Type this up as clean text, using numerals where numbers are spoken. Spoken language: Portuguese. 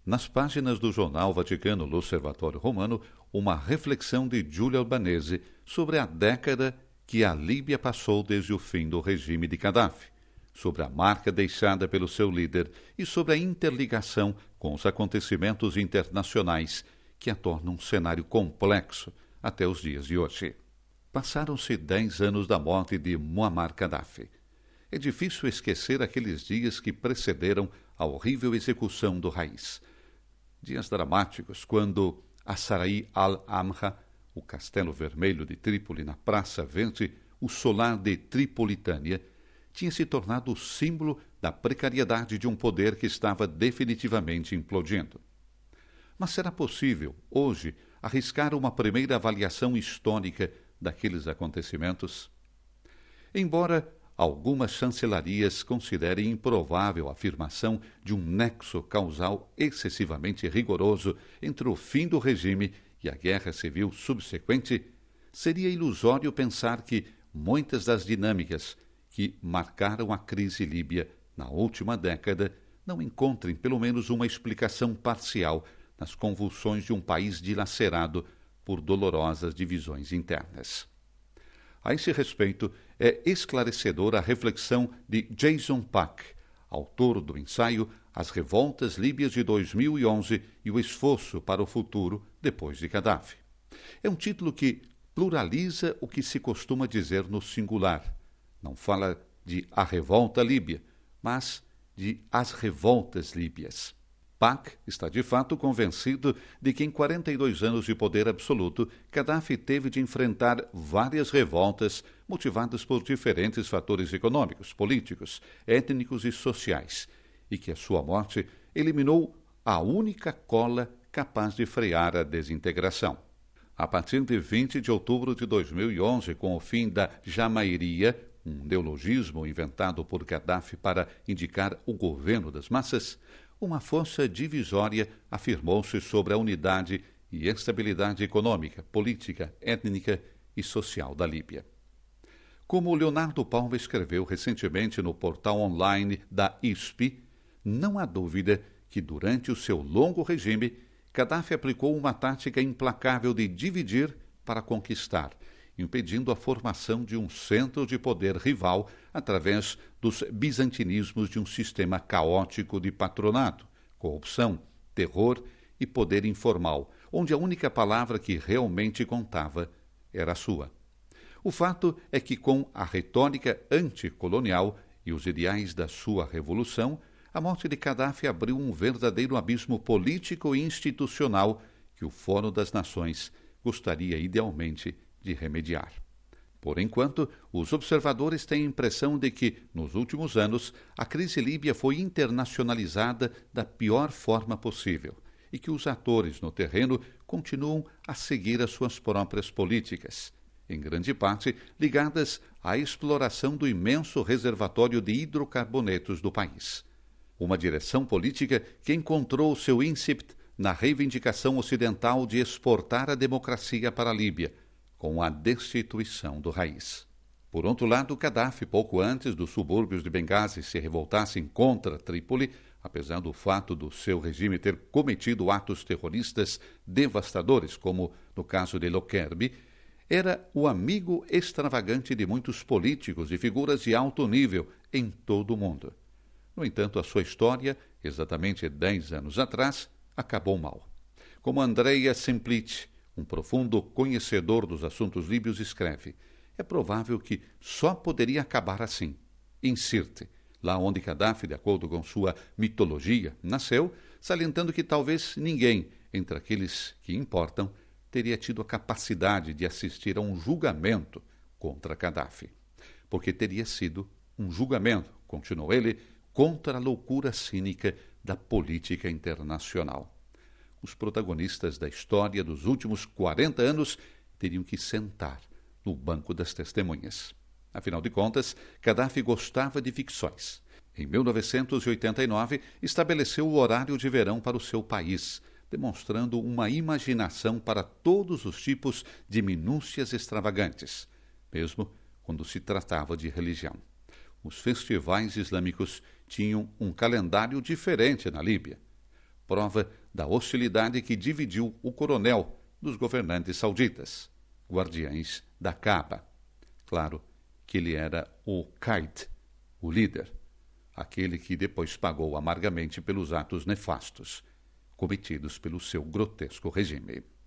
nas páginas do jornal vaticano L'Osservatore Romano, uma reflexão de Giulio Albanese sobre a década que a Líbia passou desde o fim do regime de Gaddafi, sobre a marca deixada pelo seu líder e sobre a interligação com os acontecimentos internacionais que a tornam um cenário complexo até os dias de hoje. Passaram-se 10 anos da morte de Muammar Gaddafi. É difícil esquecer aqueles dias que precederam a horrível execução do Raiz. Dias dramáticos quando a Sarai al-Amra, o Castelo Vermelho de Trípoli na Praça Verde, o solar de Tripolitânia, tinha se tornado o símbolo da precariedade de um poder que estava definitivamente implodindo. Mas será possível, hoje, arriscar uma primeira avaliação histórica daqueles acontecimentos? Embora algumas chancelarias considerem improvável a afirmação de um nexo causal excessivamente rigoroso entre o fim do regime e a guerra civil subsequente, seria ilusório pensar que muitas das dinâmicas que marcaram a crise líbia na última década não encontrem pelo menos uma explicação parcial nas convulsões de um país dilacerado por dolorosas divisões internas. A esse respeito, é esclarecedora a reflexão de Jason Pack, autor do ensaio As Revoltas Líbias de 2011 e o Esforço para o Futuro depois de Gaddafi. É um título que pluraliza o que se costuma dizer no singular. Não fala de A Revolta Líbia, mas de As Revoltas Líbias. Pack está de fato convencido de que em 42 anos de poder absoluto, Gaddafi teve de enfrentar várias revoltas motivadas por diferentes fatores econômicos, políticos, étnicos e sociais, e que a sua morte eliminou a única cola capaz de frear a desintegração. A partir de 20 de outubro de 2011, com o fim da Jamahiriya, um neologismo inventado por Gaddafi para indicar o governo das massas, uma força divisória afirmou-se sobre a unidade e estabilidade econômica, política, étnica e social da Líbia. Como Leonardo Palma escreveu recentemente no portal online da ISP, não há dúvida que durante o seu longo regime, Gaddafi aplicou uma tática implacável de dividir para conquistar, impedindo a formação de um centro de poder rival através dos bizantinismos de um sistema caótico de patronato, corrupção, terror e poder informal, onde a única palavra que realmente contava era a sua. O fato é que, com a retórica anticolonial e os ideais da sua revolução, a morte de Gaddafi abriu um verdadeiro abismo político e institucional que o Fórum das Nações gostaria idealmente de remediar. Por enquanto, os observadores têm a impressão de que, nos últimos anos, a crise líbia foi internacionalizada da pior forma possível e que os atores no terreno continuam a seguir as suas próprias políticas, em grande parte ligadas à exploração do imenso reservatório de hidrocarbonetos do país. Uma direção política que encontrou seu íncipit na reivindicação ocidental de exportar a democracia para a Líbia, com a destituição do Raiz. Por outro lado, Gaddafi, pouco antes dos subúrbios de Benghazi se revoltassem contra Trípoli, apesar do fato do seu regime ter cometido atos terroristas devastadores, como no caso de Lokerbi, era o amigo extravagante de muitos políticos e figuras de alto nível em todo o mundo. No entanto, a sua história, exatamente 10 anos atrás, acabou mal. Como Andrea Semplici, um profundo conhecedor dos assuntos líbios, escreve: é provável que só poderia acabar assim, em Sirte, lá onde Gaddafi, de acordo com sua mitologia, nasceu, salientando que talvez ninguém, entre aqueles que importam, teria tido a capacidade de assistir a um julgamento contra Gaddafi. Porque teria sido um julgamento, continuou ele, contra a loucura cínica da política internacional. Os protagonistas da história dos últimos 40 anos teriam que sentar no banco das testemunhas. Afinal de contas, Gaddafi gostava de ficções. Em 1989, estabeleceu o horário de verão para o seu país, demonstrando uma imaginação para todos os tipos de minúcias extravagantes, mesmo quando se tratava de religião. Os festivais islâmicos tinham um calendário diferente na Líbia. prova da hostilidade que dividiu o coronel dos governantes sauditas, guardiães da Kaaba. Claro que ele era o Qaid, o líder, aquele que depois pagou amargamente pelos atos nefastos cometidos pelo seu grotesco regime.